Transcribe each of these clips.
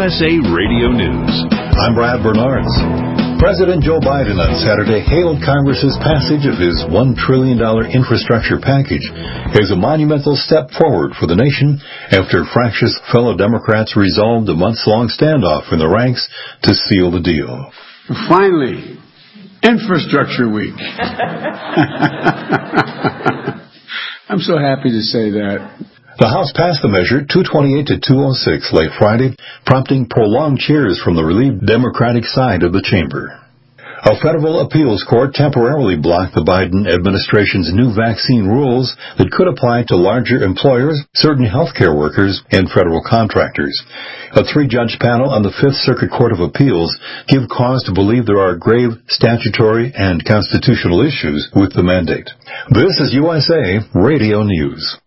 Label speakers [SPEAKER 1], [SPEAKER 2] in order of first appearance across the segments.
[SPEAKER 1] USA Radio News.
[SPEAKER 2] I'm Brad Bernards. President Joe Biden on Saturday hailed Congress's passage of his $1 trillion infrastructure package as a monumental step forward for the nation after fractious fellow Democrats resolved a months-long standoff in the ranks to seal the deal.
[SPEAKER 3] Finally, Infrastructure Week. I'm so happy to say that.
[SPEAKER 2] The House passed the measure 228 to 206 late Friday, prompting prolonged cheers from the relieved Democratic side of the chamber. A federal appeals court temporarily blocked the Biden administration's new vaccine rules that could apply to larger employers, certain healthcare workers, and federal contractors. A three-judge panel on the Fifth Circuit Court of Appeals give cause to believe there are grave statutory and constitutional issues with the mandate. This is USA Radio News.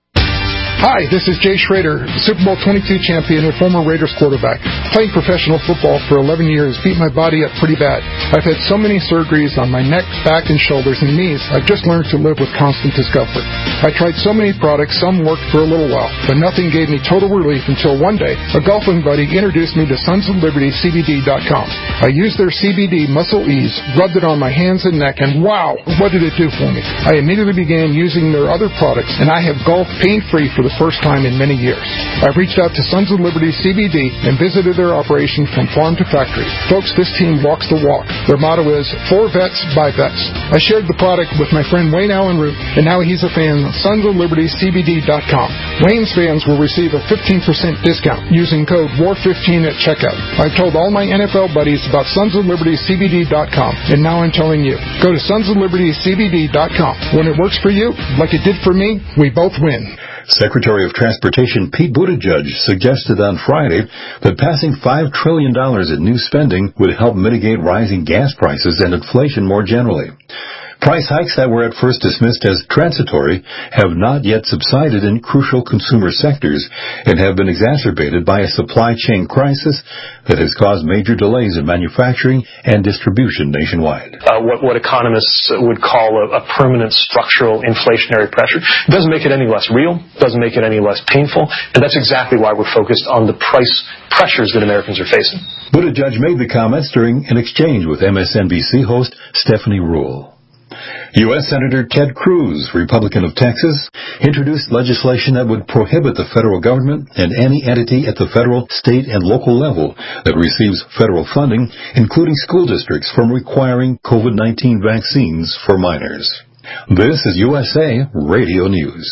[SPEAKER 4] Hi, this is Jay Schrader, Super Bowl 22 champion and former Raiders quarterback. Playing professional football for 11 years beat my body up pretty bad. I've had so many surgeries on my neck, back, and shoulders and knees, I've just learned to live with constant discomfort. I tried so many products, some worked for a little while, but nothing gave me total relief until one day, a golfing buddy introduced me to SonsOfLibertyCBD.com. I used their CBD Muscle Ease, rubbed it on my hands and neck, and wow, what did it do for me? I immediately began using their other products, and I have golfed pain-free for the first time in many years. I've reached out to Sons of Liberty CBD and visited their operation from farm to factory. Folks, this team walks the walk. Their motto is, for vets, by vets. I shared the product with my friend Wayne Allen Root, and now he's a fan of SonsOfLibertyCBD.com. Wayne's fans will receive a 15% discount using code WAR15 at checkout. I've told all my NFL buddies about SonsOfLibertyCBD.com, and now I'm telling you. Go to SonsOfLibertyCBD.com. When it works for you, like it did for me, we both win.
[SPEAKER 2] Secretary of Transportation Pete Buttigieg suggested on Friday that passing $5 trillion in new spending would help mitigate rising gas prices and inflation more generally. Price hikes that were at first dismissed as transitory have not yet subsided in crucial consumer sectors and have been exacerbated by a supply chain crisis that has caused major delays in manufacturing and distribution nationwide.
[SPEAKER 5] What economists would call a permanent structural inflationary pressure doesn't make it any less real, doesn't make it any less painful, and that's exactly why we're focused on the price pressures that Americans are facing.
[SPEAKER 2] Buttigieg made the comments during an exchange with MSNBC host Stephanie Ruhle. U.S. Senator Ted Cruz, Republican of Texas, introduced legislation that would prohibit the federal government and any entity at the federal, state, and local level that receives federal funding, including school districts, from requiring COVID-19 vaccines for minors. This is USA Radio News.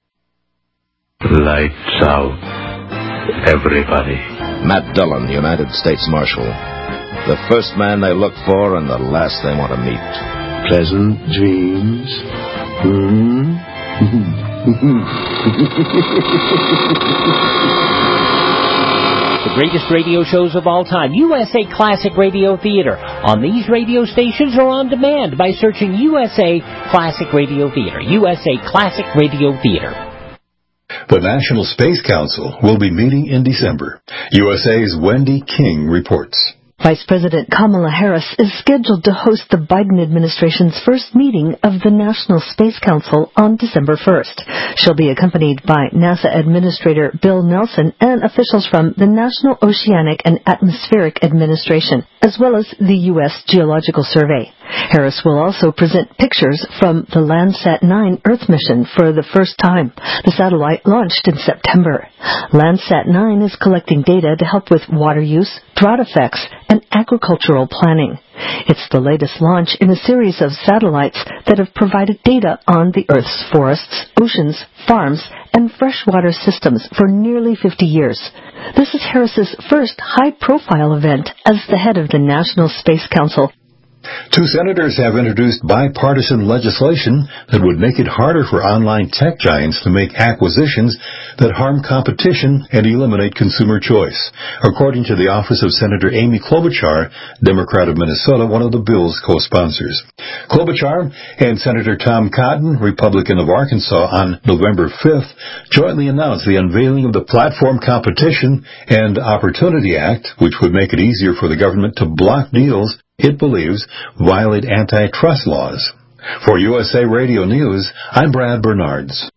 [SPEAKER 6] Lights out, everybody.
[SPEAKER 7] Matt Dillon, United States Marshal. The first man they look for and the last they want to meet.
[SPEAKER 6] Pleasant dreams.
[SPEAKER 8] The greatest radio shows of all time, USA Classic Radio Theater, on these radio stations or on demand by searching USA Classic Radio Theater. USA Classic Radio Theater.
[SPEAKER 2] The National Space Council will be meeting in December. USA's Wendy King reports.
[SPEAKER 9] Vice President Kamala Harris is scheduled to host the Biden administration's first meeting of the National Space Council on December 1st. She'll be accompanied by NASA Administrator Bill Nelson and officials from the National Oceanic and Atmospheric Administration, as well as the U.S. Geological Survey. Harris will also present pictures from the Landsat 9 Earth mission for the first time. The satellite launched in September. Landsat 9 is collecting data to help with water use, drought effects, and agricultural planning. It's the latest launch in a series of satellites that have provided data on the Earth's forests, oceans, farms, and freshwater systems for nearly 50 years. This is Harris's first high-profile event as the head of the National Space Council.
[SPEAKER 2] Two senators have introduced bipartisan legislation that would make it harder for online tech giants to make acquisitions that harm competition and eliminate consumer choice, according to the office of Senator Amy Klobuchar, Democrat of Minnesota, one of the bill's co-sponsors. Klobuchar and Senator Tom Cotton, Republican of Arkansas, on November 5th, jointly announced the unveiling of the Platform Competition and Opportunity Act, which would make it easier for the government to block deals it believes violate antitrust laws. For USA Radio News, I'm Brad Bernards.